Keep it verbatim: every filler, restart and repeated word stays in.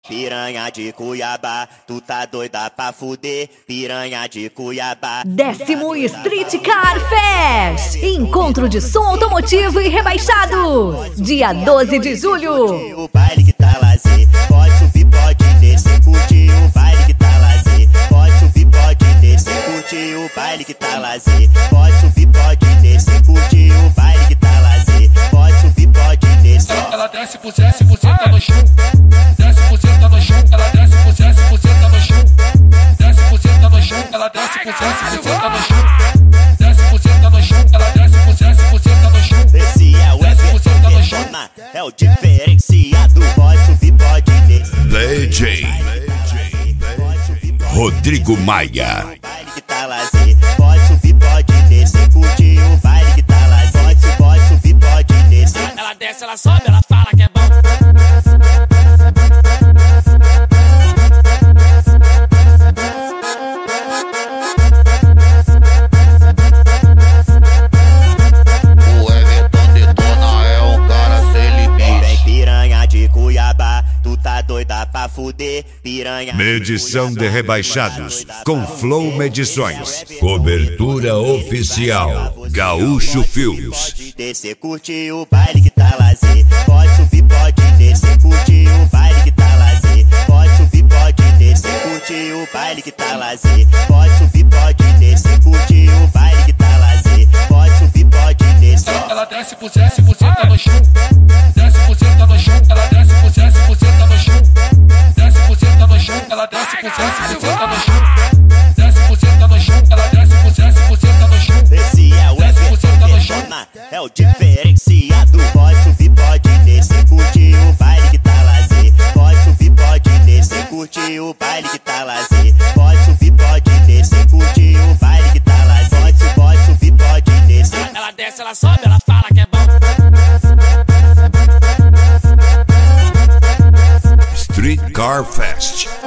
Piranha de Cuiabá, tu tá doida pra fuder. Piranha de Cuiabá. Décimo Street Car Fest. Encontro de som automotivo e rebaixados. Dia doze de julho. O baile que tá lazer. Pode subir, pode descer. Curte o baile que tá lazer. Pode subir, pode descer. Curte o baile que tá lazer. Pode subir, pode descer. Curte o baile que tá lazer. Pode subir, pode descer. Ela, ela desce por desce por cento no chão. Desce por cento no chão. Ela desce por desce por cento no chão. Desce por cento no chão. Ela desce por desce por cento no chão. Desce por cento no chão. Ela desce por desce por cento no chão. Esse é o Everton, é o diferenciado. Pode subir, pode descer. D J Rodrigo Maia. O baile que tá lazer. Pode subir, pode descer. Curte o baile que tá lazer. Pode, pode subir, pode descer. Ela desce, ela sobe, ela fala que é bom. O Everton detona, é um cara sem limite. Vem piranha de Cuiabá, tu tá doida pra fuder. Piranha. Medição de rebaixados com Flow Medições. Cobertura oficial Gaúcho Filmes. Pode descer, curte o baile que tá lazer. Pode subir, pode descer. Curte o baile que tá lazer. Pode subir, pode descer. Curte o baile que tá lazer. Pode subir, pode descer. Curte o baile que tá lazer. Pode subir, pode descer. Ela desce por desce por cento no chão. Desce por cento no chão. Ela desce por desce por cento no chão. Desce por cento no chão. Ela desce por desce por cento no chão. Desce por cento no chão. Ela desce por desce por cento no chão. Esse é o Everton, é o diferenciado. Pode subir, pode descer. Curte o baile que tá lazer. Pode subir, pode descer. Curte o baile que tá lazer. Pode subir, pode descer. Curte o baile que tá lazer. Pode, pode subir, pode descer. Ela desce, ela sobe, ela fala que é bom. Street Car Fest.